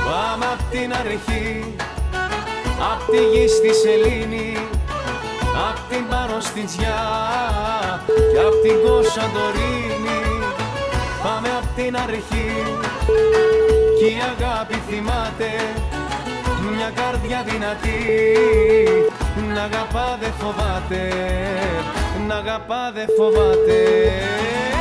Πάμε απ' την αρχή, απ' τη γη στη σελήνη, απ' την Παροστιτζιά και απ' την Κωνσταντορίνη. Πάμε απ' την αρχή κι η αγάπη θυμάται μια καρδιά δυνατή. Ν' αγαπά δε φοβάται, ν' αγαπά δε φοβάται.